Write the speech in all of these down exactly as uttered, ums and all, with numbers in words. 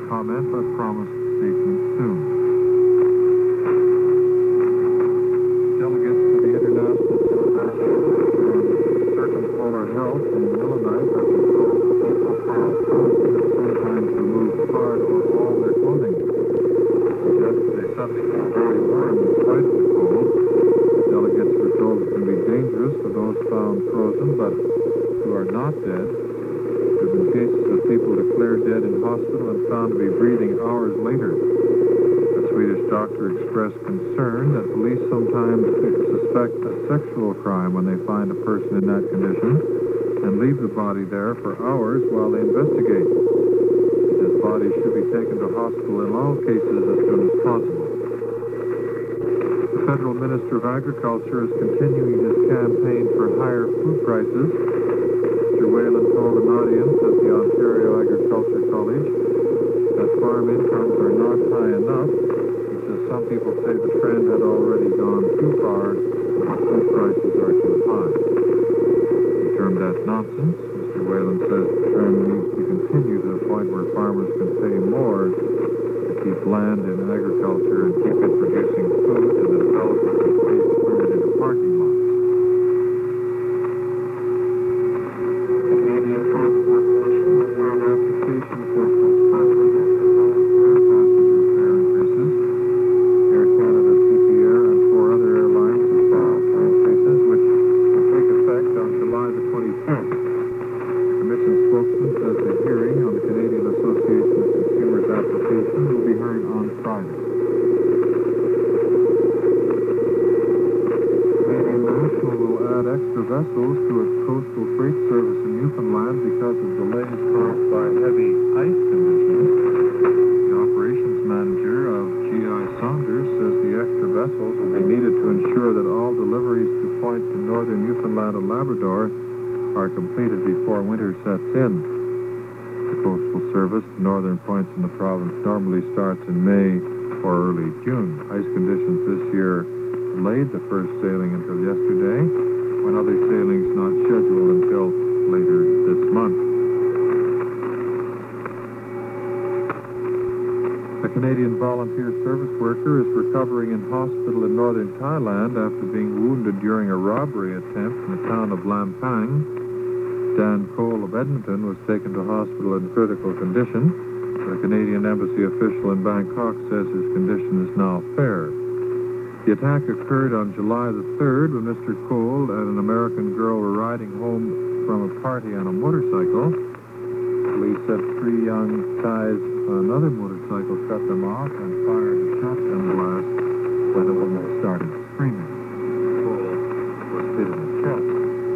comment, but promised statement soon. Delegates to the International Federation on Circumpolar Health in Illinois have been told that local farms sometimes remove part or all their clothing. Suggests they suddenly get very warm in spite of the cold. Delegates were told it can be dangerous for those found frozen, but who are not dead. There have been cases of people declared dead in hospital and found to be breathing hours later. A Swedish doctor expressed concern that police sometimes suspect a sexual crime when they find a person in that condition and leave the body there for hours while they investigate. His body should be taken to hospital in all cases as soon as possible. The Federal Minister of Agriculture is continuing his campaign for higher food prices. Mister Whalen told an audience at the Ontario Agriculture College that farm incomes are not high enough. He says some people say the trend had already gone too far, but food prices are too high. He termed that nonsense. Mister Whalen says the trend needs to continue to the point where farmers can pay more to keep land in agriculture and keep it producing food and the developers can pay to turn it into parking lots. The Canadian Corporation has made an application for postponement of air passenger fare increases. Air Canada, C P Air, and four other airlines have filed for increases, which will take effect on July the twenty-fifth. The Commission spokesman says the hearing on the Canadian Association of Consumers application will be heard on Friday. Canadian National will add extra vessels to its coastal freight service in Newfoundland because of delays caused by heavy ice conditions. The operations manager of G I Saunders says the extra vessels will be needed to ensure that all deliveries to points in northern Newfoundland and Labrador are completed before winter sets in. The coastal service to northern points in the province normally starts in May or early June. Ice conditions this year delayed the first sailing until yesterday, when other sailings not scheduled until later this month. A Canadian volunteer service worker is recovering in hospital in northern Thailand after being wounded during a robbery attempt in the town of Lampang. Dan Cole of Edmonton was taken to hospital in critical condition. The Canadian Embassy official in Bangkok says his condition is now fair. The attack occurred on July the third when Mister Cole and an American girl were riding home from a party on a motorcycle. Police said three young Thais on another motorcycle cut them off and fired a shotgun blast when the woman started screaming. Cole was hit in the chest.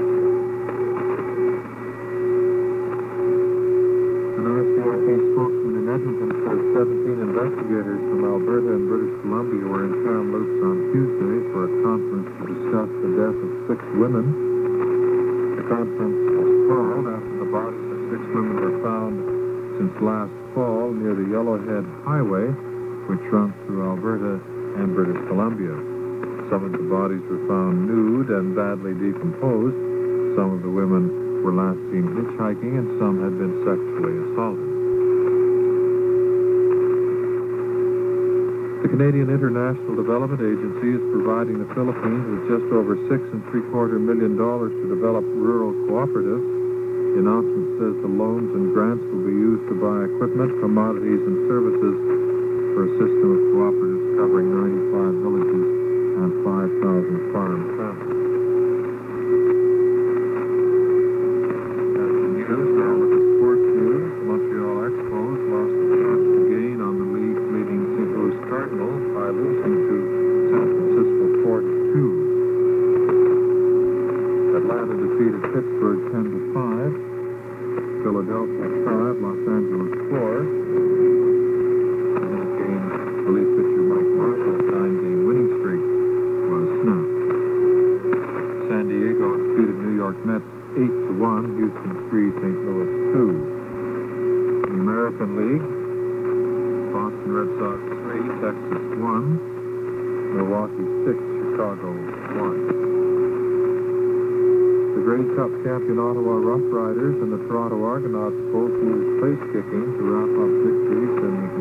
An R C M P spokesman in Edmonton says seventeen investigators from Alberta and British Columbia were in Kamloops on Tuesday for a conference to discuss the death of six women. The conference was called after the bodies of six women were found since last fall near the Yellowhead Highway, which runs through Alberta and British Columbia. Some of the bodies were found nude and badly decomposed. Some of the women were last seen hitchhiking, and some had been sexually assaulted. The Canadian International Development Agency is providing the Philippines with just over six and three quarter million dollars to develop rural cooperatives. The announcement says the loans and grants will be used to buy equipment, commodities, and services for a system of cooperatives covering ninety-five villages and five thousand farm families. Pittsburgh ten to five, Philadelphia five, Los Angeles four. In that game, relief pitcher Mike Marshall's nine-game winning streak was snapped. San Diego defeated New York Mets eight to one, Houston three, Saint Louis two. In the American League, Boston Red Sox three, Texas one, Milwaukee six, Chicago one. The Grey Cup champion Ottawa Rough Riders and the Toronto Argonauts both used place kicking to wrap up victories in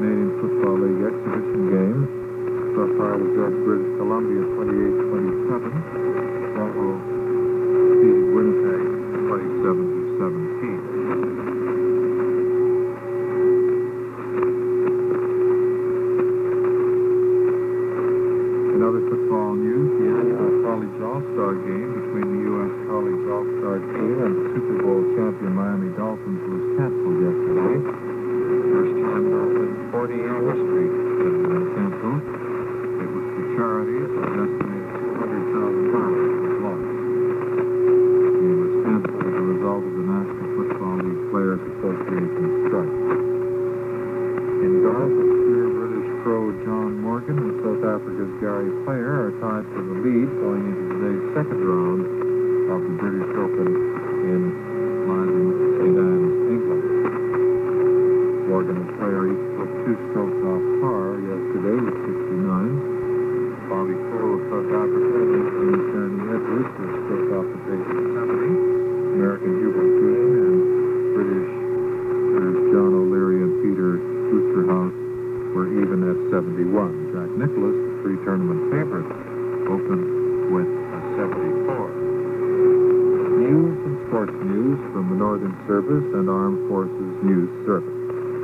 All-Star game between the U S College All-Star team and Super Bowl champion Miami Dolphins was canceled yesterday. First time in forty year history that it was canceled. It was for charities, and an estimated two hundred thousand dollars was lost. The game was canceled as a result of the National Football League Players Association strike. In golf, obscure British pro John Morgan and South Africa's Gary Player are tied for the lead going into today's second round of the British Open in London, Saint Anne's, England. Morgan and Player each took two strokes off par yesterday with sixty-nine. Bobby Cole of South Africa and Anthony Kearney Edwards were stroke off the pace of seventy. American Hubert Green and British John O'Leary and Peter Oosterhouse were even at seventy-one. Jack Nicklaus, the three tournament favorite, opened with a seventy-four. News and sports news from the Northern Service and Armed Forces News Service.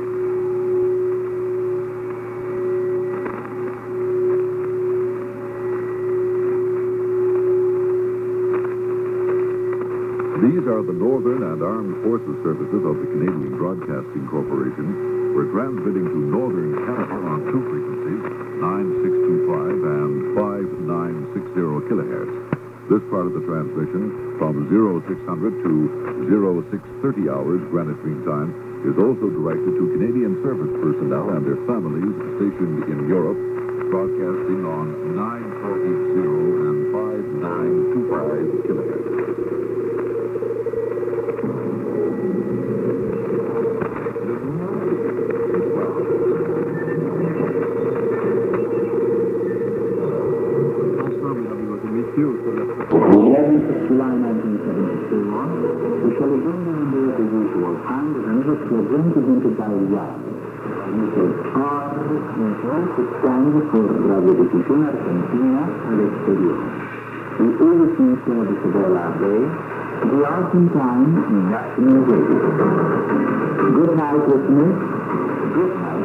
These are the Northern and Armed Forces Services of the Canadian Broadcasting Corporation. We're transmitting to Northern Canada on two frequencies, nine six two five and five nine six zero kilohertz. This part of the transmission, from oh six hundred to oh six thirty hours Greenwich Mean Time, is also directed to Canadian service personnel and their families stationed in Europe, broadcasting on nine four eight zero and five nine two five kilohertz. eleventh of July nineteen seventy-four, we shall again remember the usual time that another represented by Yard. Mister R. que stands for Radiodifusión Argentina al Exterior. The overseas service of L R A, the Argentine National Radio. Good night, listeners. Good night.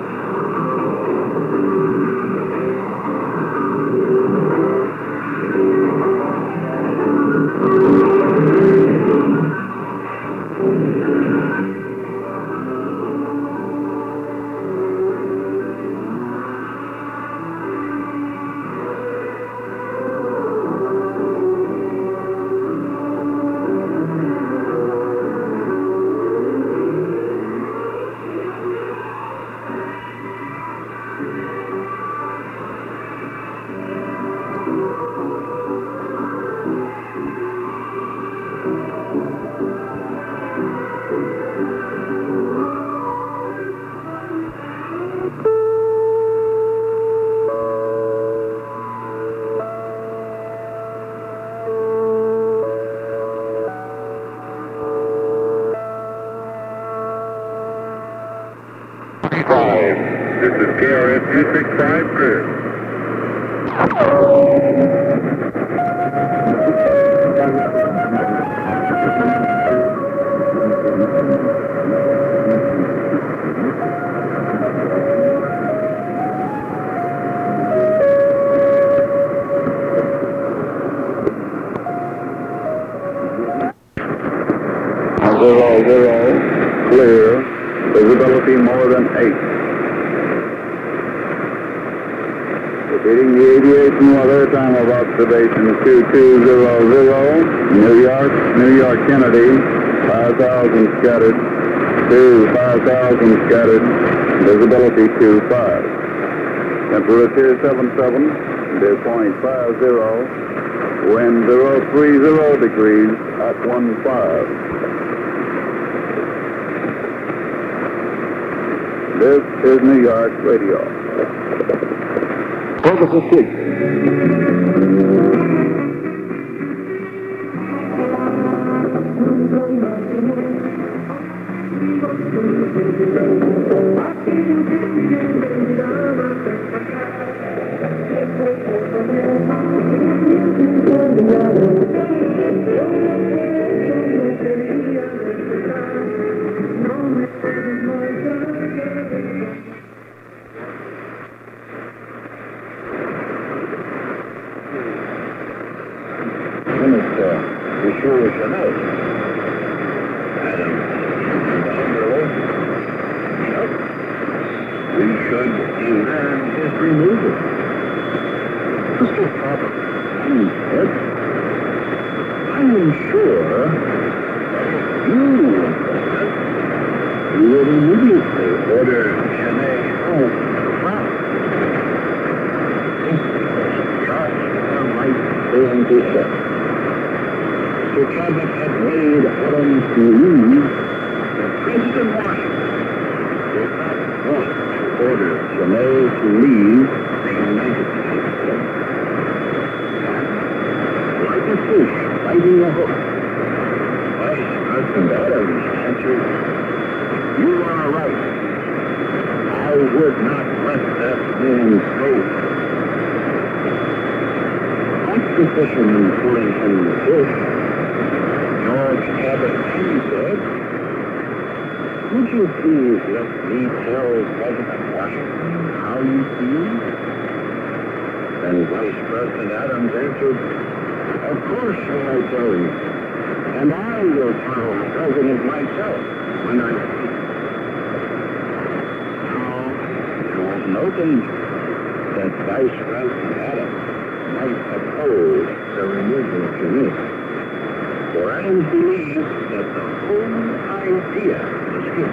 This is K R S two six five, clear. Zero, zero, clear. Visibility more than eight. Repeating the aviation weather, time of observation two two zero zero, New York, New York Kennedy, five thousand scattered, two, five thousand scattered, visibility two five. Temperature seven seven, dew point five zero, wind zero three zero degrees at one five. This is New York Radio. Focus asleep. should hinder his removal. Mister Father, he said, I am sure that if you were president, you would immediately order Genet home to the front. This was just the right thing to say. Mister Cabot had made Adams believe that President Washington did not want to order Genet to leave the United States. And, like a fish biting a hook, Vice President Adams answered, you are right. I would not let that man go. Like the fisherman pulling in the fish, George Cabot he said, would you please let me tell President Washington how you feel? Then Vice President Adams answered, of course will I tell you, and I will tell the President myself when I speak. Now, there was no danger that Vice President Adams might oppose the removal of Genet. For Adams believed that the whole idea was his.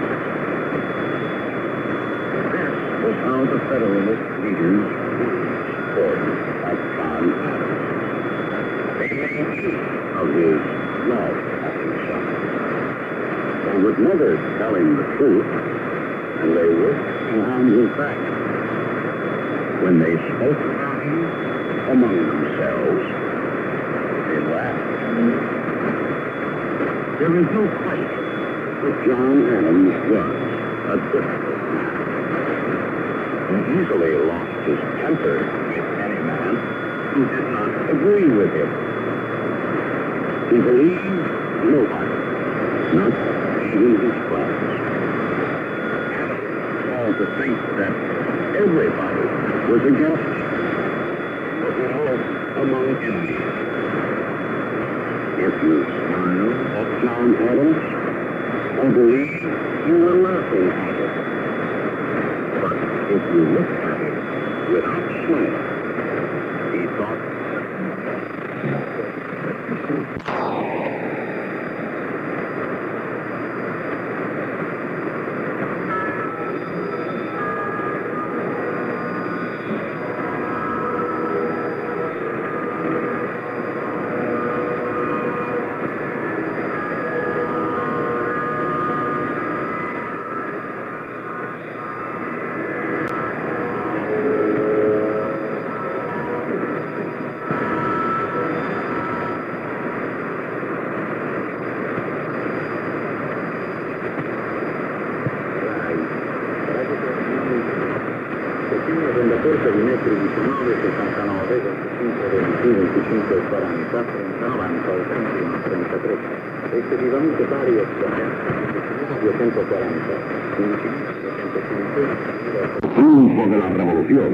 This was how the Federalist leaders would support of John Adams. They made use of his love of himself. They would never tell him the truth, and they worked behind his back. When they spoke about him among themselves, they laughed. There is no question that John Adams was a difficult man. He easily lost his temper with any man who did not agree with him. He believed nobody, not even his friends. Adams called to think that everybody was against him, but he lived among enemies. If you smile at John Adams, I believe you were laughing at it. But if you looked at him without smiling, he thought diciannove, sessantanove, venticinque, venticinque, venticinque, quaranta, trenta, novanta, trentuno, trentatré, rispettivamente pari a duecentoquaranta, quindici, duecentocinque, triunfo de la revolución.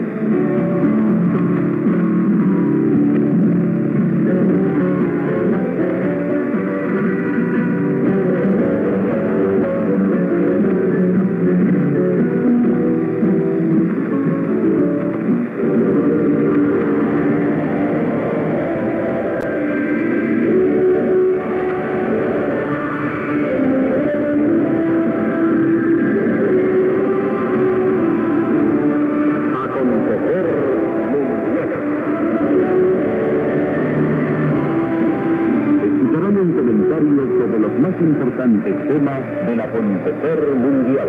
Importante tema del acontecer mundial.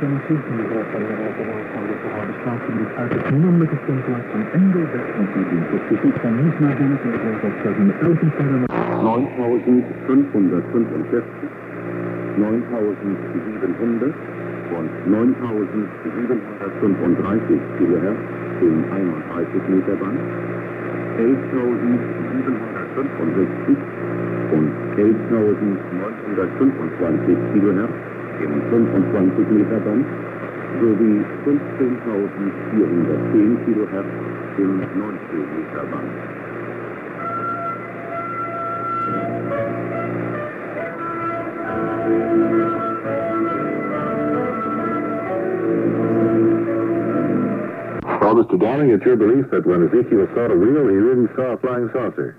energi som vi berättar i avtalet och har beslagtagit arbetet med mycket som ändå definitivt och utan missnöjda med Organisation mit Außenfeuer neuntausendfünfhundertfünfundvierzig, neuntausendsiebenhundert und neuntausendsiebenhundertfünfunddreißig Kilohertz im einunddreißig Meter Band, elftausendsiebenhundertfünfundsechzig und elftausendneunhundertfünfundzwanzig Kilohertz im fünfundzwanzig Meter Band sowie fünfzehntausendvierhundertzehn Kilohertz im neunzehn Meter Band. Well, Mister Downing, it's your belief that when Ezekiel saw the wheel, he really saw a flying saucer?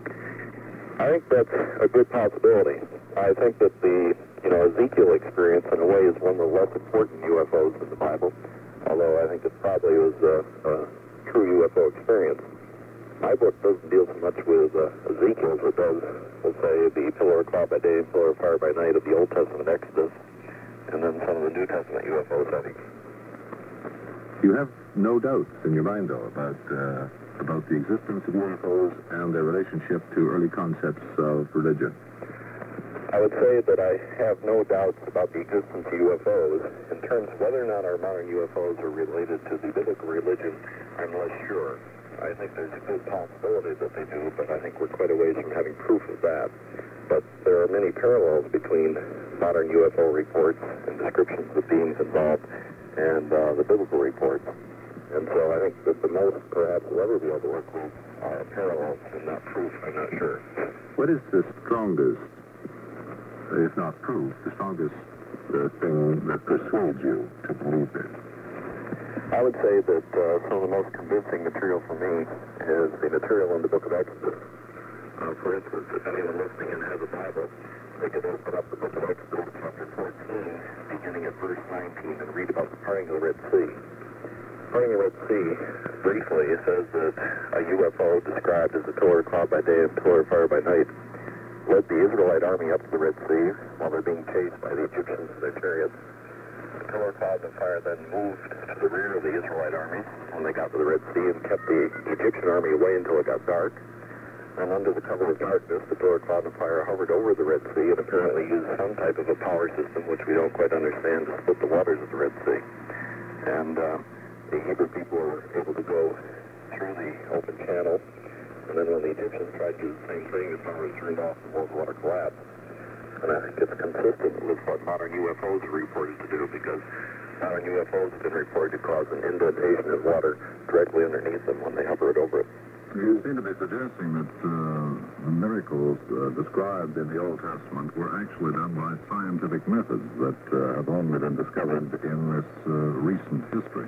I think that's a good possibility. I think that the, you know, Ezekiel experience, in a way, is one of the less important U F Os in the Bible, although I think it probably was a, a true U F O experience. My book doesn't deal so much with uh, Ezekiel as it does, let's say, the pillar of cloud by day and pillar of fire by night of the Old Testament Exodus, and then some of the New Testament U F O settings. You have no doubts in your mind, though, about uh, about the existence of U F Os and their relationship to early concepts of religion. I would say that I have no doubts about the existence of U F Os. In terms of whether or not our modern U F Os are related to the biblical religion, I'm less sure. I think there's a good possibility that they do, but I think we're quite a ways from having proof of that. But there are many parallels between modern U F O reports and descriptions of beings involved and uh, the biblical reports. And so I think that the most perhaps we'll ever be able to work with are parallels and not proof. I'm not sure. What is the strongest, if not proof, the strongest uh, thing that persuades you to believe this? I would say that uh, some of the most convincing material for me is the material in the book of Exodus. Uh, for instance, if anyone listening in has a Bible, they could open up the book of Exodus, chapter fourteen, beginning at verse nineteen, and read about the parting of the Red Sea. Parting of the Red Sea, briefly, it says that a U F O described as a pillar of cloud by day and pillar of fire by night led the Israelite army up to the Red Sea while they're being chased by the Egyptians in their chariots. The pillar of cloud and fire then moved to the rear of the Israelite army when they got to the Red Sea and kept the Egyptian army away until it got dark. And under the cover of darkness, the pillar of cloud and fire hovered over the Red Sea and apparently used some type of a power system, which we don't quite understand, to split the waters of the Red Sea. And uh, the Hebrew people were able to go through the open channel. And then when the Egyptians tried to do the same thing, the power was turned off and the water collapsed. And I think it's consistent with what modern U F Os are reported to do, because modern U F Os have been reported to cause an indentation in water directly underneath them when they hovered over it. You seem to be suggesting that uh, the miracles uh, described in the Old Testament were actually done by scientific methods that uh, have only been discovered in this uh, recent history.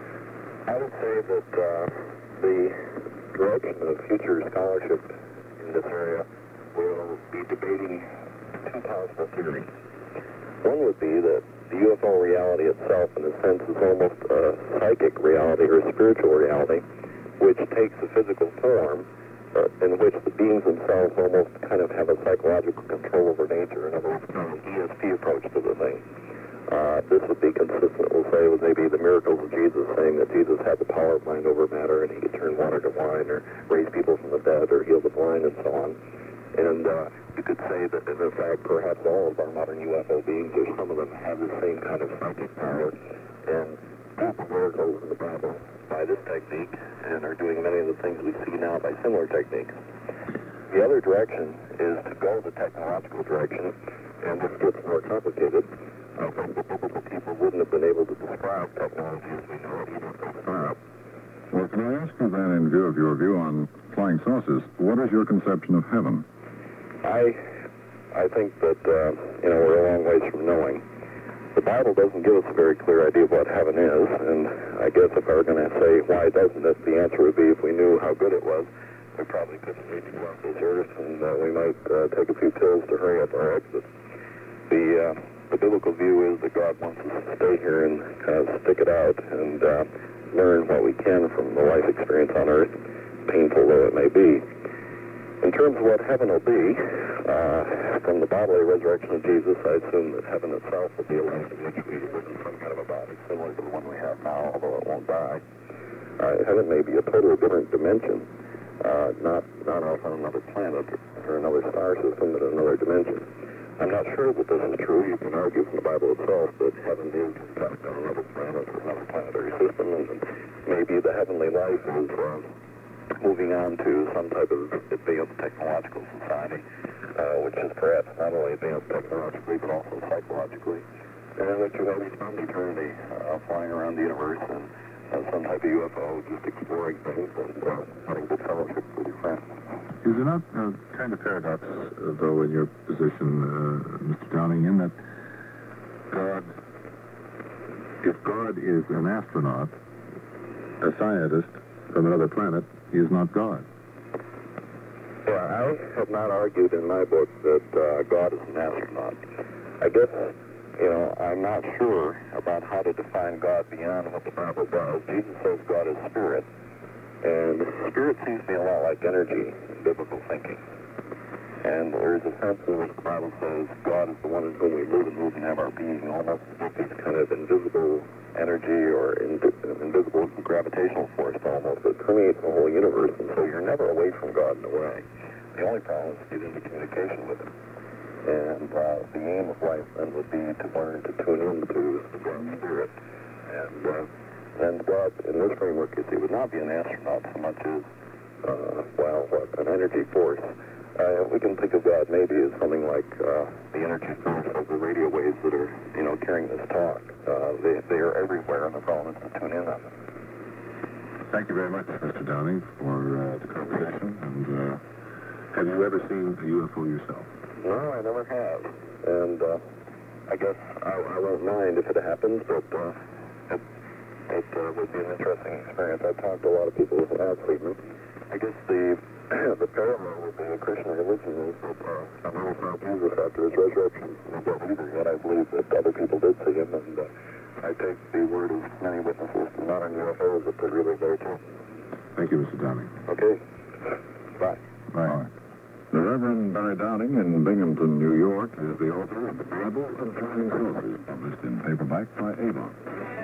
I would say that uh, the direction of future scholarship in this area will be debating two possible theories. One would be that the U F O reality itself, in a sense, is almost a psychic reality or a spiritual reality, which takes a physical form uh, in which the beings themselves almost kind of have a psychological control over nature. In other words, an E S P approach to the thing. Uh, this would be consistent, we'll say, with maybe the miracles of Jesus, saying that Jesus had the power of mind over matter and he could turn water to wine or raise people from the dead or heal the blind and so on. And uh, you could say that, in fact, perhaps all of our modern U F O beings, or some of them, have the same kind of psychic power and do the miracles in the Bible by this technique and are doing many of the things we see now by similar techniques. The other direction is to go the technological direction, and this gets more complicated. I think the biblical people wouldn't have been able to describe technology as we know it, even from the start. Well, can I ask you then, in view of your view on flying saucers, what is your conception of heaven? I, I think that, uh, you know, we're a long ways from knowing. The Bible doesn't give us a very clear idea of what heaven is, and I guess if I were going to say why doesn't it, the answer would be if we knew how good it was, we probably couldn't wait to go off this earth, and uh, we might uh, take a few pills to hurry up our exit. The, uh, the biblical view is that God wants us to stay here and kind of stick it out and uh, learn what we can from the life experience on earth, painful though it may be. In terms of what heaven will be, uh, from the bodily resurrection of Jesus, I assume that heaven itself will be a life in which we live in some kind of a body. similar to the one we have now, although it won't die. Uh, heaven may be a totally different dimension, uh, not not off on another planet or another star system, but another dimension. I'm not sure that this is true. You can argue from the Bible itself that heaven is in fact on another planet or another planetary system, and maybe the heavenly life is uh, moving on to some type of advanced technological society, uh, which is perhaps not only advanced technologically but also psychologically, and that you have spent eternity uh, flying around the universe and uh, some type of U F O, just exploring things and uh, having good fellowship with your friends. Is there not a kind of paradox, uh, though, in your position, uh, Mister Downing, in that God, if God is an astronaut, a scientist from another planet, he is not God? Well, I have not argued in my book that uh, God is an astronaut. I guess, you know, I'm not sure about how to define God beyond what the Bible does. Jesus says God is spirit. And spirit seems to be a lot like energy in biblical thinking. And there's a sense in which the Bible says God is the one in whom we live and move and have our being, almost as if he's kind of invisible energy or in, invisible gravitational force almost that permeates the whole universe. And so you're never away from God in a way. The only problem is to get into communication with him. And uh, the aim of life then would be to learn to tune into the God's spirit. And uh, then God, in this framework, you see, would not be an astronaut so much as, uh, well, what, an energy force. Uh, we can think of God maybe as something like uh, the energy force of the radio waves that are, you know, carrying this talk. Uh, they, they are everywhere on the phone and to tune in on them. Thank you very much, Mister Downing, for uh, the conversation. And uh, have you ever seen a U F O yourself? No, I never have. And uh, I guess I, I won't mind if it happens, but uh, it, it uh, would be an interesting experience. I've talked to a lot of people who have seen them. I guess the the parallel with the Christian religion is that uh, I know about Jesus after his resurrection. I don't either yet. I believe that other people did see him, and uh, I take the word of many witnesses to modern U F Os that they're really there too. Thank you, Mister Downing. Okay. Bye. Bye. The Reverend Barry Downing in Binghamton, New York, is the author of The Bible of Flying Saucers, published in paperback by Avon.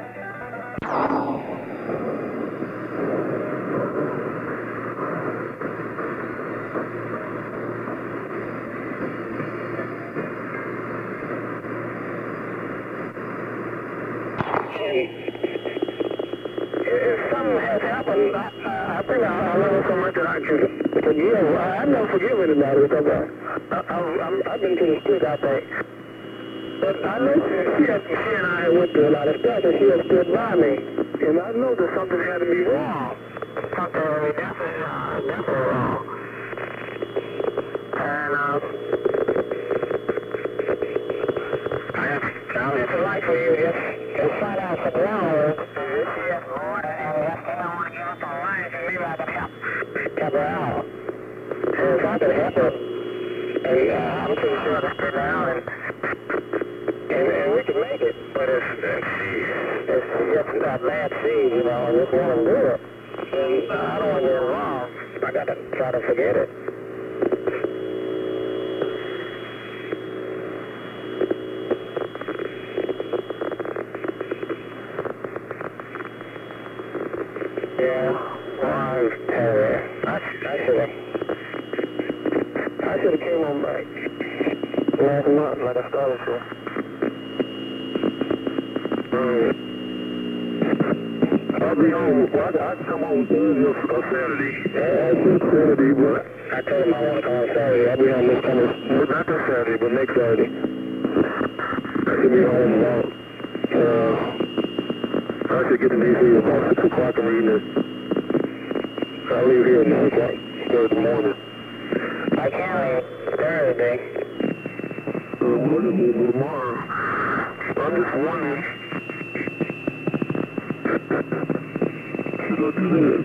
If something has happened, I, I think I, I love it so much that I can forgive. I, I never forgive anybody because I, I, I, I'm, I've been to the street, I think. But I know she, had, she and I went through a lot of stuff, and she had stood by me. And I know that something had to be wrong. Something definitely, uh, definitely wrong. And uh, I have, I would just like for you to just, just find out something wrong. Yes, Lord, and if you don't want to give up on life, and maybe I can help, help her out. And if I can help her, and uh, I'm pretty sure I can figure out, and, and, and we can make it. But if, if she if she gets that bad seed, you know, and just want to do it, then uh, I don't want to get wrong. I got to try to forget it. Yeah, well, I was terrible. I, I should have. I should have came on back last month like I started to. Um, I'll be home. Well, I, I come home Thursday or Saturday. Yeah, I said Saturday, but I told him I want to come on Saturday. I'll be home this coming, not this Saturday, but next Saturday. I should be home about, uh, I should get to D C about six o'clock in the evening. I'll leave here at nine o'clock Thursday morning. I can't leave Thursday. Uh, what is it tomorrow? I'm just wondering. Should I do this?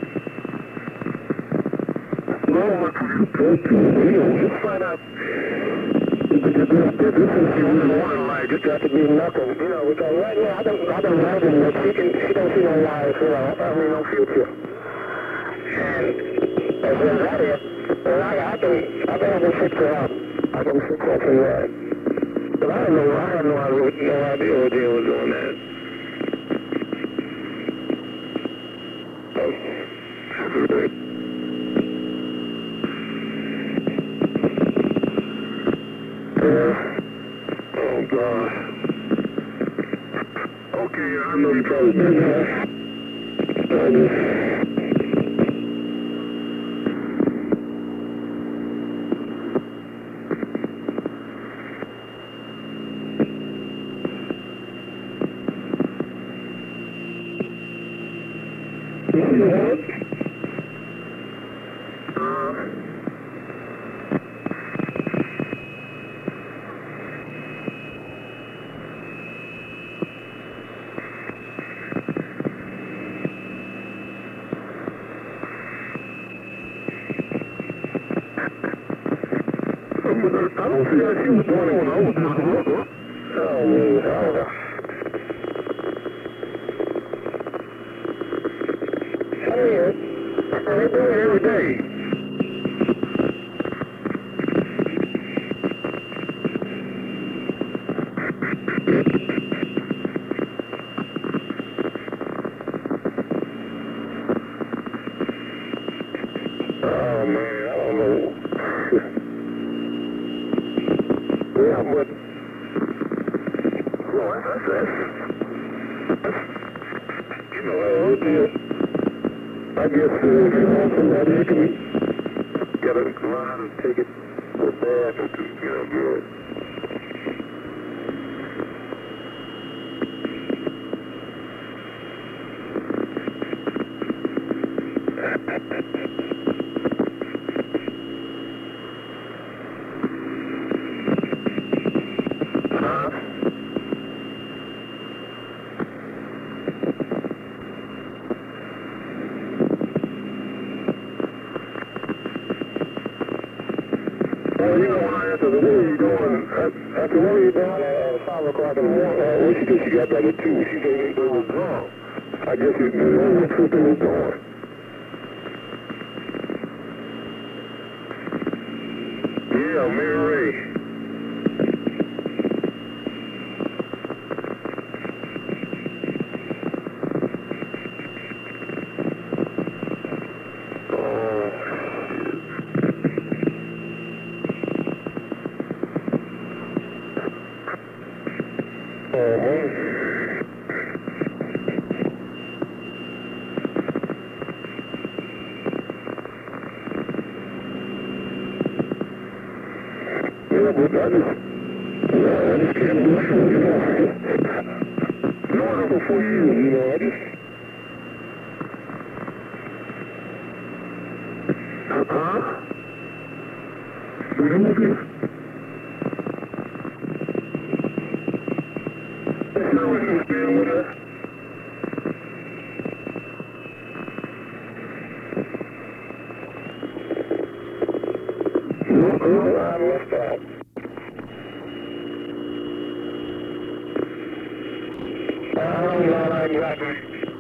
No, you know, just find out. This is the only one, like, just have to be nothing, you know, because right now, I don't, I don't imagine that she can, she don't see no life, you know, I mean, no future. And as soon as that is, then I, I can, I think I can fix her up. I can fix her from that. But I don't know, I had no idea, no idea what they was doing that. Oh, God. Okay, I know you're probably busy. I just... I don't see how she was doing it when I was doing it. Oh, man. I mean, they do it every day. Oh, man, I don't know. Yeah, but, well, that's, that's, that's, you know, uh, I guess, uh, if you want somebody, you can get a line and take it to bad or to, you know, good. Well, you know, when I answer the way you're doing, after what you're doing at five o'clock in the morning, uh, what she did, she got back at two. She said they was drunk. I guess you know what they was doing. Yeah, Mary Ray. Yeah, but I just, yeah, I just can't believe it, you know. Knowing her for four years, you know, I just... Huh? You know, this... That's how we can stand with her. No, girl, I left out. I don't know exactly.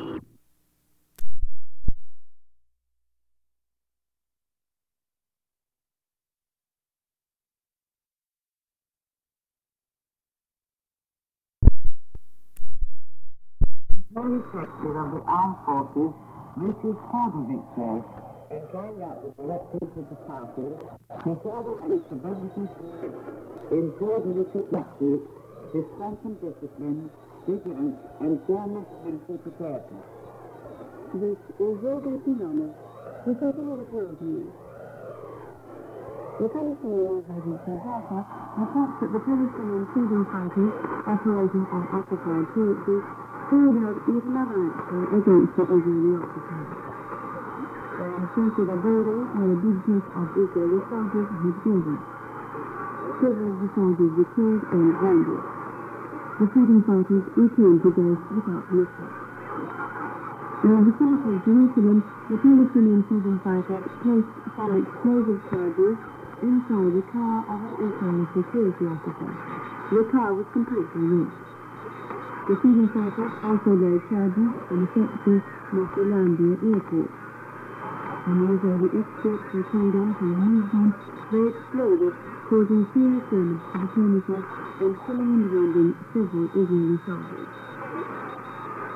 Very effective of the armed forces, Missus Hortovich says, and carried out the directives of the party, to further keep the businesses in coordinated tactics, to strengthen discipline, vigilance, and fairness and preparedness. This is your great honor. We take all the care of you. The Palestinian Emergency Helper reports that the Palestinian Freedom Party, operating on occupied territories, carried out yet another action against the Israeli occupiers. They asserted a border where a big group of Israeli soldiers had gathered. Several of the soldiers were killed and wounded. The Freedom Fighters returned to base without mishap. In the vicinity of Jerusalem, the Palestinian Freedom Fighters placed some explosive charges inside the car of an Israeli security officer. The car was completely wrecked. The Freedom Fighters also laid charges on the sector Moshulandia Airport. When the Israeli experts were called on to remove them, they exploded, causing serious damage to the furniture and killing and wounding several Israeli soldiers.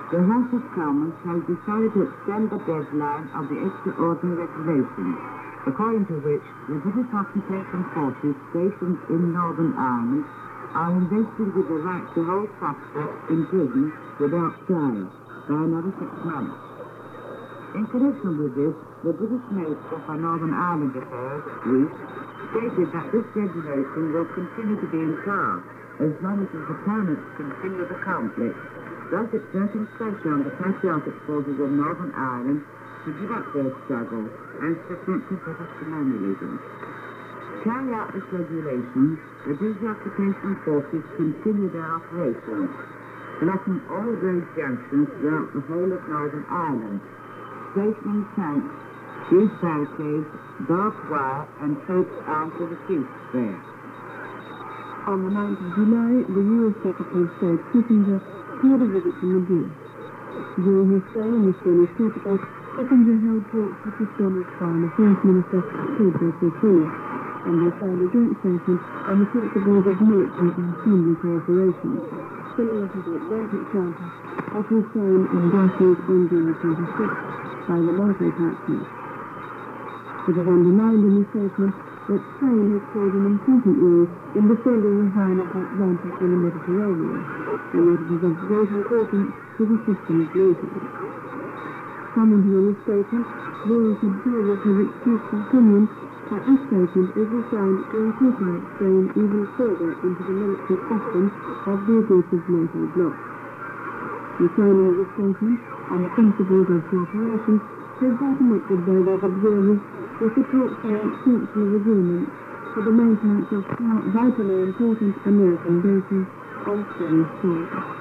the House of Commons has decided to extend the deadline of the extraordinary resolution, according to which the British occupation forces stationed in Northern Ireland are invested with the right to hold suspects in prison without trial by another six months. In connection with this, the British Minister for Northern Ireland Affairs, Rees, stated that this regulation will continue to be in force as long as its opponents continue the conflict, thus exerting pressure on the patriotic forces of Northern Ireland to give up their struggle and submit to British colonialism. To carry out this regulation, the British occupation forces continue their operations, blocking all road junctions throughout the whole of Northern Ireland, stationing tanks, huge barricades, barbed wire, and troops armed to the teeth there. On the ninth of July, the U S Secretary of State Kissinger paid a visit to Madrid. During his stay in the Spanish capital, Kissinger held talks with the Spanish Foreign Affairs Minister, Pedro Castillo, and they signed a joint statement on the principles of military and friendly cooperation, similar to the Atlantic Charter, which was signed in Brussels on June twenty-sixth by the NATO Pact. It is underlined in the statement that Spain has played an important role in defending the line of the Atlantic and the Mediterranean, and that it is of great importance to the system's nations. Commenting on the statement, those observers have expressed opinion that this statement is designed to incorporate Spain even further into the military custom of the aggressive NATO bloc. The signing of the statement on the principles of cooperation has been connected by those observers with the talks on extensive agreements for the maintenance of vitally important American bases on Spanish soil.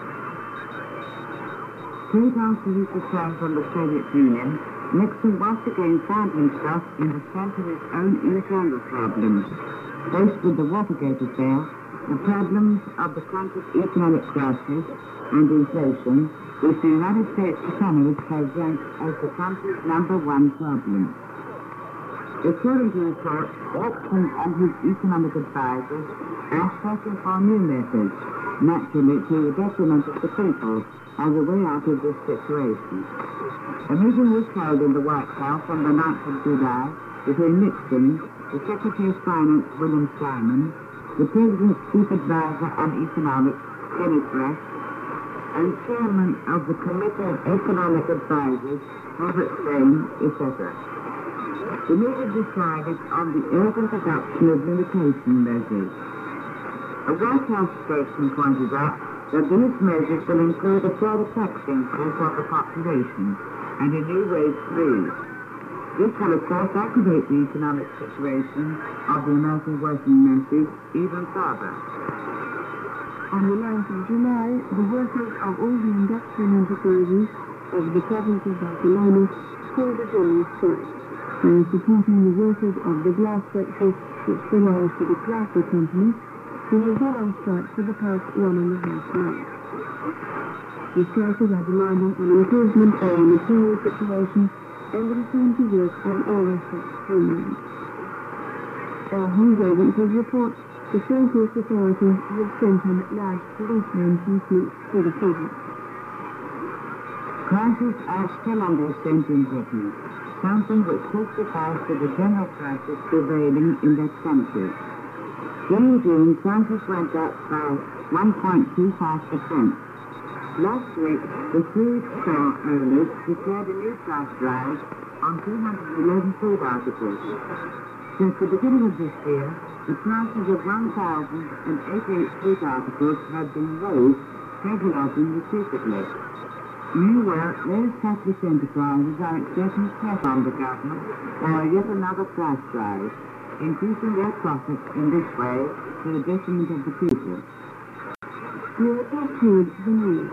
Straight after his return from the Soviet Union, Nixon once again found himself in the center of his own internal problems. Faced with the Watergate affair, the problems of the country's economic crisis and inflation, which the United States economists have ranked as the country's number one problem. According to reports, Nixon and his economic advisors are searching for new methods, naturally to the detriment of the people, as a way out of this situation. A meeting was held in the White House on the ninth of July between Nixon, the Secretary of Finance, William Simon, the President's Chief Advisor on Economics, Kenneth Rush, and Chairman of the Committee of Economic Advisors, Robert Stein, et cetera. The meeting decided on the urgent adoption of limitation measures. A White House spokesman pointed out that these measures will include a further tax increase on the population and a new wage freeze. This will, of course, aggravate the economic situation of the American working masses even further. On the ninth of July, the workers of all the industrial enterprises of the province of Barcelona called a general strike. They are supporting the workers of the glass factory which belongs to the Chrysler Company, who have been on strike for the past one and a half months. The strikers are demanding an improvement of the material situation and a return to work on all aspects of homeland. Our news agencies report the socialist authorities have sent in large police reinforcements to the public. Crises are still on the ascent in Britain, something which testifies to the general crisis prevailing in that country. In June, prices went up by one point two five percent. Last week, the food store owners declared a new price rise on two hundred eleven food articles. Since the beginning of this year, the prices of one thousand eighty-eight food articles have been raised, regulating repeatedly. Meanwhile, those capitalist enterprises are exerting pressure on the government for yet another price rise, increasing their profits in this way to the detriment of the people. You have just heard the news.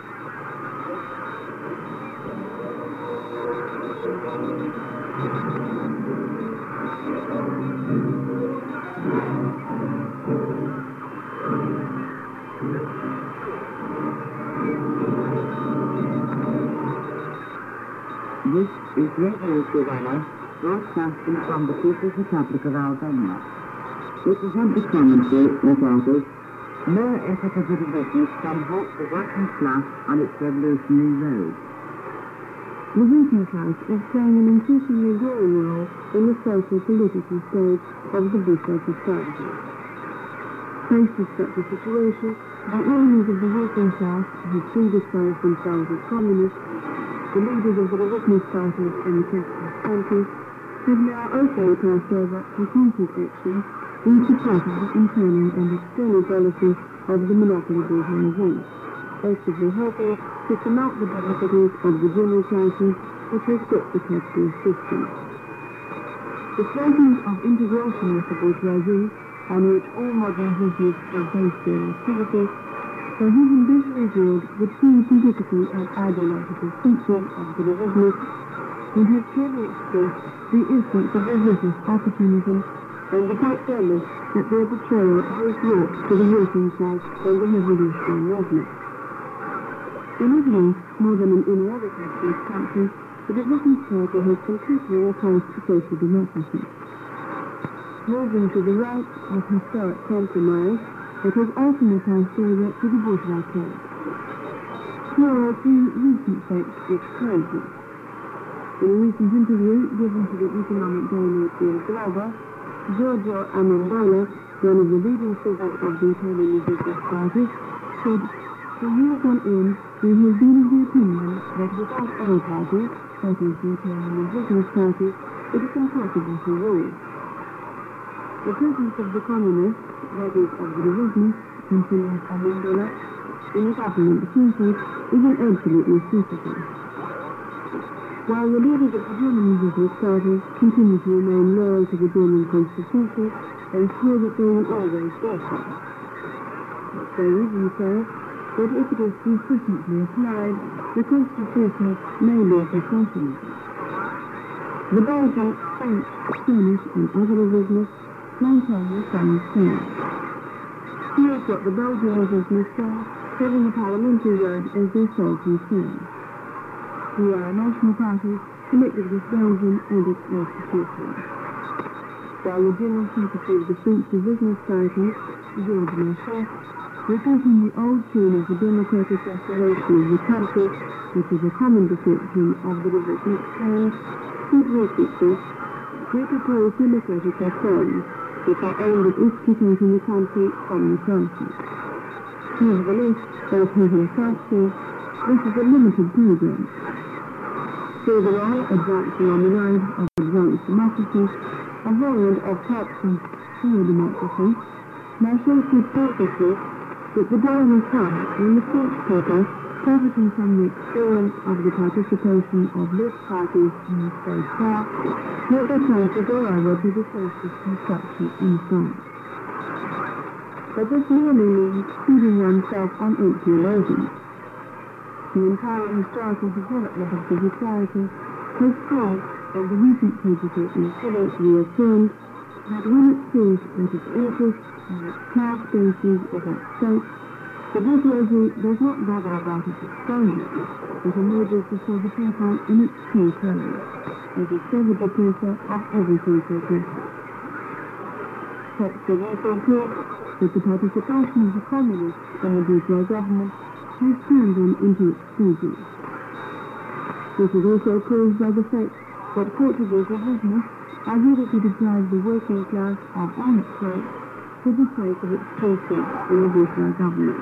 This is Radio Tirana, broadcasting from the People's Republic of Albania. This is the commentary, reporters, No effort of the division can halt the working class on its revolutionary road. The working class is playing an increasingly growing role in the social political stage of the Bolshevik society. Faced with such a situation, the enemies of the working class, who predisposed themselves as communists, the leaders of the revisionist parties in the capitalist countries, have now also passed over to concrete action in support of the internal and external policy of the monopoly bourgeoisie, actively helping to surmount the difficulties of the general crisis which has gripped the capitalist system. The statement of integration with the bourgeoisie, on which all modern business has based their activity, has even better revealed the true political and ideological features of the revisionists, and has clearly expressed the essence of revisionist opportunism and the great damage that their betrayal has wrought to the working class and the revolutionary movement. In Italy, more than in any other capitalist country, the revisionist party has completely replaced social democracy. Moving to the right of historic compromise, it has ultimately passed over to the bourgeois code. Here are two recent facts which prove this. In a recent interview given to the economic daily Il Globo, Giorgio Amendola, one of the leading figures of the Italian Resistance Party, said, "For years on end, we have been of the opinion that without our party, that is the Italian Resistance Party, it is impossible to rule. The presence of the communists, that is of the revisionists," continued Amendola, "in the government circles is an absolute necessity. While the leaders of the German Resistance Party continue to remain loyal to the German constitution and swear that they will always do so. They even say that if it is consistently applied, the constitution may lead to socialism. The Belgian, French, Spanish and other revisionists maintain the same stance. Here is what the Belgian revisionists say, having the parliamentary road as their sole concern. We are a national party connected with Belgium and its institutions. While the General Secretary of the French Revisionist Party, Georges Marchais, repeating the old tune of the democratic restoration of the country, which is a common description of the revisionist plan, said recently, "We propose democratic reforms which are aimed at extricating the country from the crisis." Nevertheless, as he himself says, this is a limited program. Further on, advancing on the road of advanced democracy, a variant of Marxist pure democracy, Marshall said purposely that the day will come when the French people, profiting from the experience of the participation of left parties in the state power, will be trying to go over to the socialist construction in France. But this merely means feeding oneself on empty illusions. The entire historical development of the society has proved, and the recent tragedy is fully reaffirmed, that when it sees that its interests and its class bases is at stake, the bourgeoisie does not bother about its exposure, but emerges before the people in its true colours, as a savage oppressor of everything progressive. Such the recent proof that the participation of the communists in the bourgeois government has turned them into its stooges. This is also proved by the fact that Portuguese revisionists are ready to deprive the working class of all its rights for the sake of its true seat in the bourgeois government.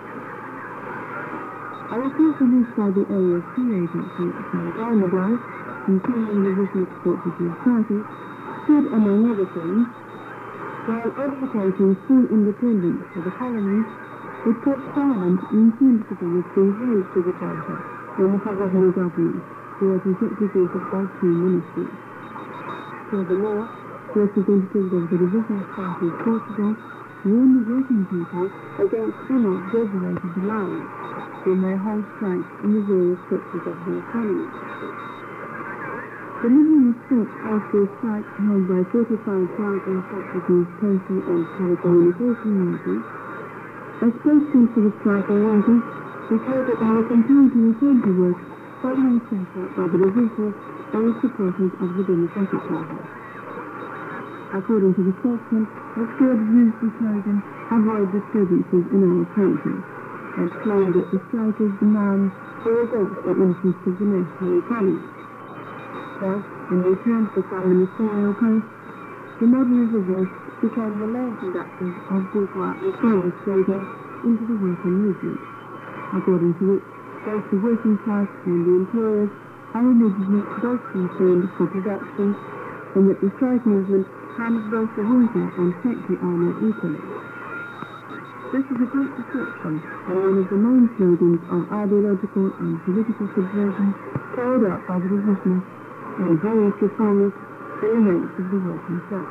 A report released by the A F P agency some time ago, concerning the revisionist Portuguese party, said, among other things, while advocating full independence for the colonies, it put Parliament in principle with the raised to the Charter and the provisional government, the representatives of two ministries. Furthermore, representatives of the Revisionist Party of Portugal warn the working people against unexaggerated allowance when they hold strikes in the various sectors of the economy. Delivering a speech after a strike held by thirty-five thousand Portuguese postal and telecommunication workers, a spokesman for the striking workers declared that they were compelled to return to work following pressure by the revisionists and supporters of the Democratic Party. According to the statement, the squad used the slogan, "Avoid disturbances in our country," and claimed that the strikers' demands were against the interests of the national economy. Thus, in return for some ministerial posts, the modern revisionists became the main conductors of bourgeois reformist slogan into the working movement, according to which both the working class and the employers are religiously both concerned for production, and that the strike movement harms both the worker and factory owner equally. This is a great description and one of the main slogans of ideological and political subversion carried out by the revisionists and various reformers in the ranks of the working class.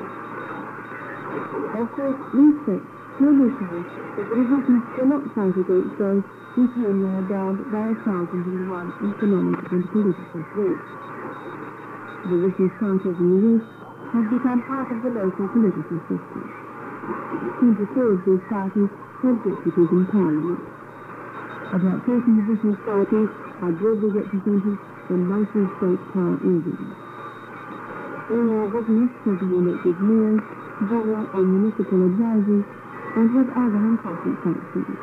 Of course, these facts clearly show that the revisionists were not fight against those with whom they are bound by a thousand and one economic and political threats. The revisionist parties in the West have become part of the local political system. twenty-four of these parties have deputies in Parliament. About thirty revisionist parties are broadly represented in local state power organs. All revisionists have been elected mayors, general and municipal advisors, and with other important functions.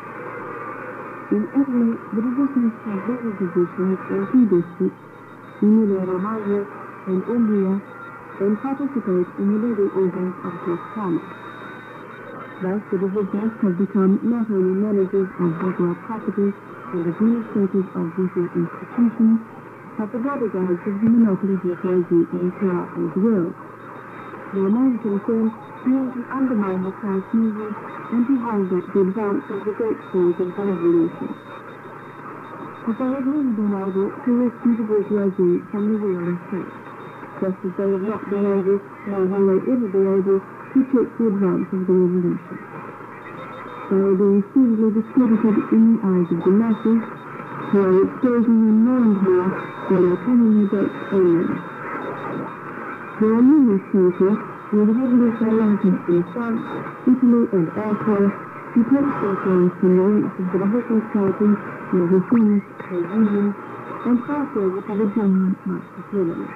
In Italy, the revisionists have legal positions in two districts, Emilia-Romagna and Umbria, and participate in the legal organs of Toscana. Thus, the revisionists have become not only managers of bourgeois property and administrators of bourgeois institutions, but the bodyguards of the monopoly bourgeoisie in power as well. Their main concern being to undermine the class movement and to hold back the advance of the great cause of the revolution. But they have never been able to rescue the bourgeoisie from the wheel of fate, just as they have not been able, nor will they ever be able, to check the advance of the revolution. They are being speedily discredited in the eyes of the masses, who are exposing them more and more when they are turning their backs on them. There are numerous cases where the revolutionary movements in France, Italy, and elsewhere who take their place from the ranks of the revisionist parties, the reformist trade unions, and pass over to the genuine Marxist-Leninists.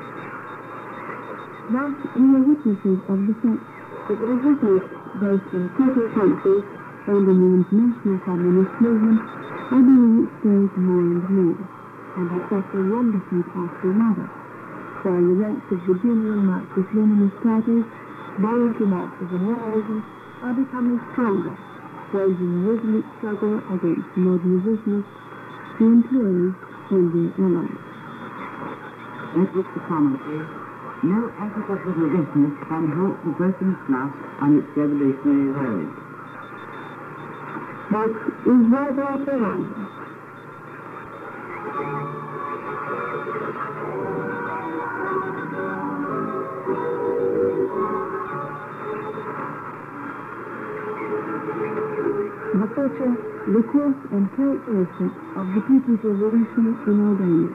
Thus, we are witnesses of the fact that the revisionists, both in several countries and in the international communist movement, are being exposed more and more, and are suffering one defeat after another, while the ranks of the genuine Marxist-Leninist parties, bound to Marxism-Leninism, are becoming stronger, waging a resolute struggle against the modern revisionists, the employers, and their allies. That was the commentary. No effort of the revisionists can halt the working class on its revolutionary road. But is that our plan? The future, the course and characteristics of the People's Revolution in Albania.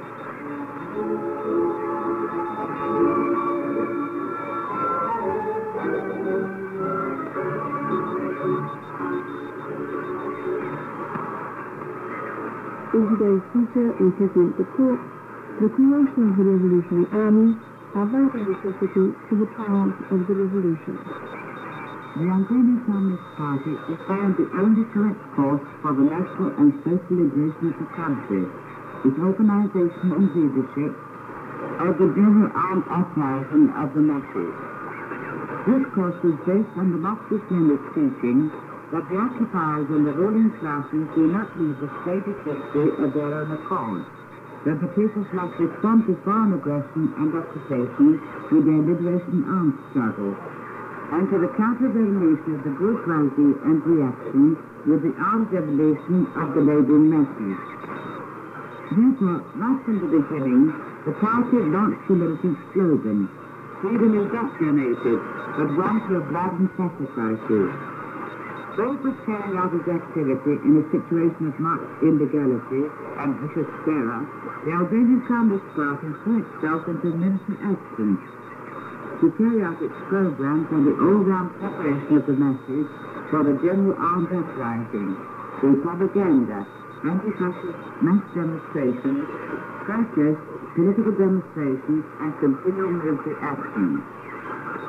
In today's feature, we present the talk, The Creation of the Revolutionary Army, a vital necessity to the triumph of the revolution. The Albanian Communist Party is found the only correct course for the national and social liberation of the country, its organization and leadership of the general armed uprising of the masses. This course was based on the Marxist-Leninist teaching that the occupiers and the ruling classes do not leave the stated history of their own accord, that the peoples must respond to foreign aggression and occupation with their liberation armed struggle, and to the counter-revolution of the bourgeoisie and reaction with the armed revolution of the labouring masses. Therefore, right from the beginning, the party launched the militant slogan, "Freedom is not donated, but won through blood and sacrifices." Though it was carrying out its activity in a situation of marked illegality and vicious terror, the Albanian Communist Party threw itself into militant action to carry out its programs and the all-round preparation of the masses for the general armed uprising, through propaganda, anti-fascist mass demonstrations, protests, political demonstrations, and continual military action.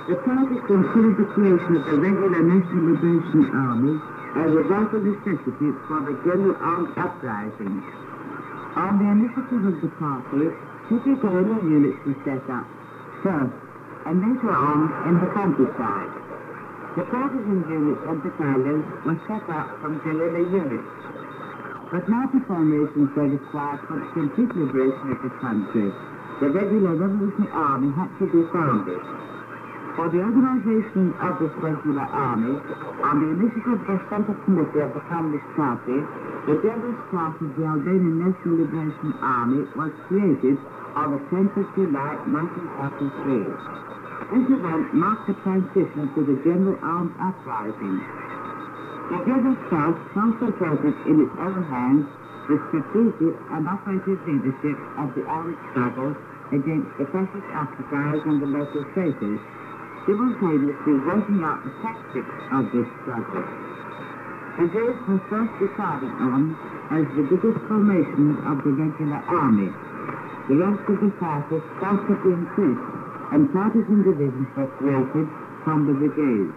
The party considered the creation of the regular National Liberation Army as a vital necessity for the general armed uprising. On the initiative of the party, two guerrilla units were set up, first, and later on in the countryside. The partisan units and battalions were set up from guerrilla units. But now the formations were required for the complete liberation of the country. The regular Revolutionary Army had to be founded. For the organization of this regular army, on the initiative of the Central Committee of the Communist Party, the general staff of the Albanian National Liberation Army was created on the tenth of July nineteen forty-three. This event marked the transition to the general armed uprising. The general staff concentrated in its own hands the strategic and operative leadership of the armed struggle against the fascist occupiers and the local traitors, simultaneously working out the tactics of this struggle. The days were first decided on as the biggest formation of the regular army. The rest of the fighters constantly increased, and partisan divisions were created from the brigades.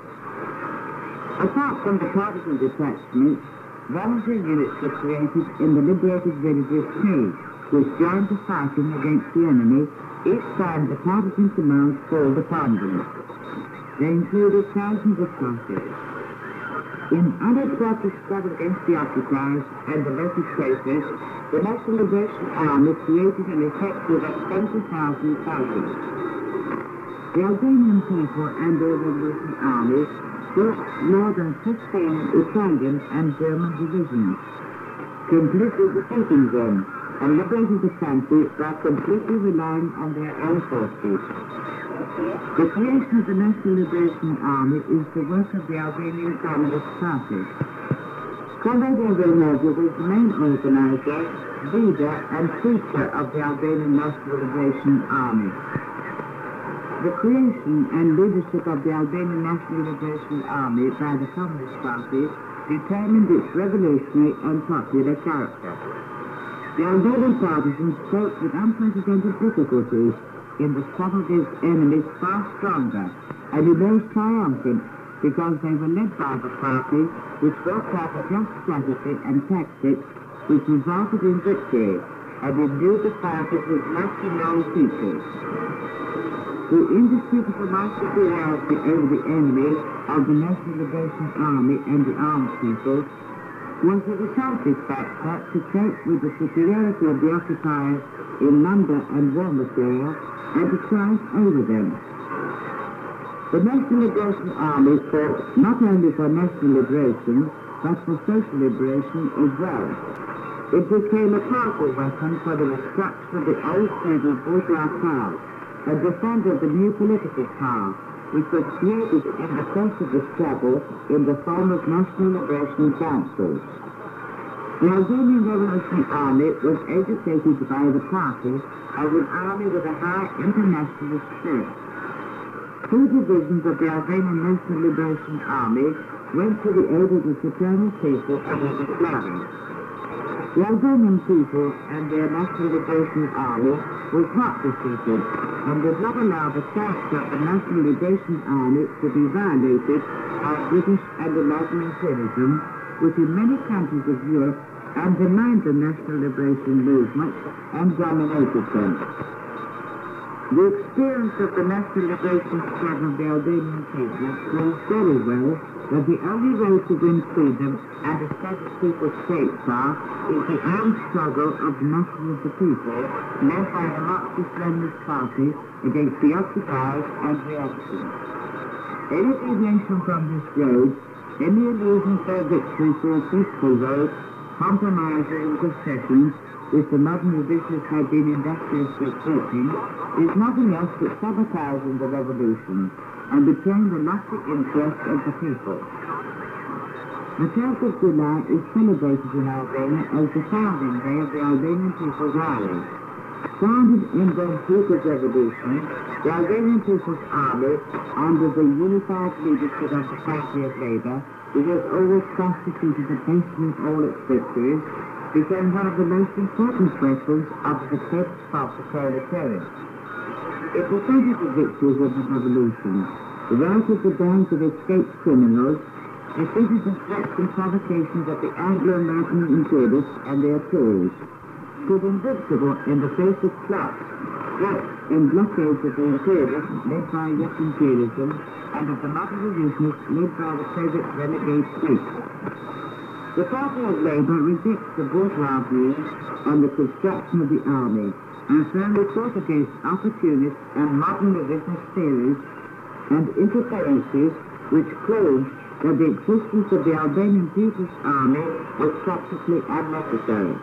Apart from the partisan detachments, volunteer units were created in the liberated villages too, which joined the fighting against the enemy each time the partisan commands called upon them. They included thousands of soldiers. In unobstructed struggle against the occupiers and the local traitors, the National Liberation Army created an effective of twenty thousand soldiers. The Albanian people and their Revolution Army built more than fifteen Italian and German divisions, completely defeating them and liberating the country by completely relying on their own forces. The creation of the National Liberation Army is the work of the Albanian Communist Party. Comrade Evrenoglu was the main organizer, leader and preacher of the Albanian National Liberation Army. The creation and leadership of the Albanian National Liberation Army by the Communist Party determined its revolutionary and popular character. The Albanian partisans fought with unprecedented difficulties in the struggle against enemies far stronger and emerged triumphant because they were led by the party which worked out a just strategy and tactics which resulted in victory and imbued the fighters with mighty known features. The indisputable might superiority over the enemy of the National Liberation Army and the armed people was a decisive factor to cope with the superiority of the occupiers in number and war material and to triumph over them. The National Liberation Army fought not only for national liberation, but for social liberation as well. It became a powerful weapon for the destruction of the old feudal bourgeois power, a defender of the new political power, which was created in the course of the struggle in the form of National Liberation Councils. The Albanian Revolutionary Army was educated by the party as an army with a high internationalist spirit. Two divisions of the Albanian National Liberation Army went to the aid of the Fraternal people of Yugoslavia. The Albanian people and their National Liberation Army was not defeated and did not allow the character of the National Liberation Army to be violated by British and American imperialism, which in many countries of Europe undermined the national liberation movement and dominated them. The experience of the national liberation struggle of the Albanian people proves very well that the only way to win freedom and establish people's states are is the armed struggle of the nation of the people, led by the Marxist-Leninist Party against the occupiers and reaction. Any deviation from this road, any illusion for a victory through a peaceful road, compromises and concessions, which the modern revisionists have been industriously quoting, is nothing else but sabotaging the revolution and betraying the lofty interest of the people. The twelfth of July is celebrated in Albania as the founding day of the Albanian People's Army. Founded in the heat of revolution, the Albanian People's Army, under the unified leadership of the Party of Labour, which has always constituted the basis of all its victories, became one of the most important weapons of the defense of the proletariat. It defended the victories of the revolution, The right of the bands of escaped criminals, defeated the threats and provocations of the Anglo-American invaders and their tories, stood invincible in the face of plots, threats, and blockades of the imperialism led by West imperialism and of the modern revolutionists led by the Soviet renegade Greeks. The Party of Labour rejects the bourgeois views on the construction of the army and firmly fought against opportunist and modern revisionist theories and interferences which claimed that the existence of the Albanian People's Army was practically unnecessary.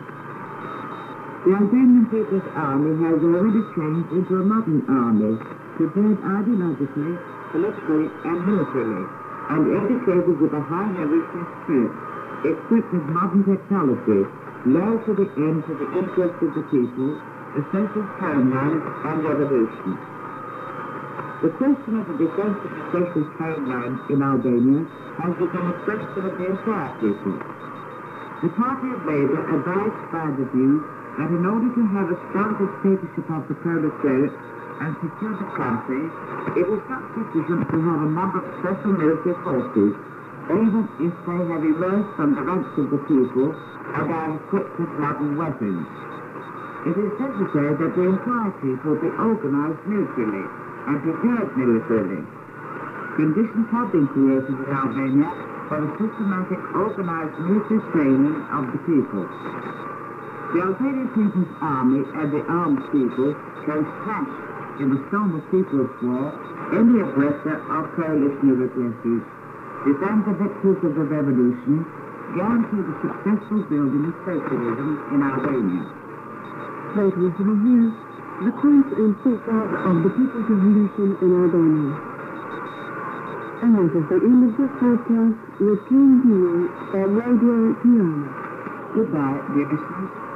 The Albanian People's Army has already changed into a modern army, prepared ideologically, politically, and militarily, and educated with a high revolutionary spirit, equipped with modern technology, loyal to the end to the interest of the people, the social homeland, and revolution. The question of the defense of the social homeland in Albania has become a question of the entire people. The Party of Labour advised by the view that in order to have a strong dictatorship of the proletariat and secure the country, it is not sufficient to have a number of special military forces, even if they have emerged from the ranks of the people and are equipped with modern weapons. It is necessary that the entire people be organized militarily and prepared militarily. Conditions have been created in Albania for the systematic organized military training of the people. The Albanian People's Army and the armed people can smash in the storm of People's War any aggressor or coalition of aggressors, defend the victories of the revolution, guarantee the successful building of socialism in Albania. Later we will hear the cause and support of the People's Revolution in Albania. And that is the end of this podcast with King Hero on Radio Tirana. Goodbye, dear listeners.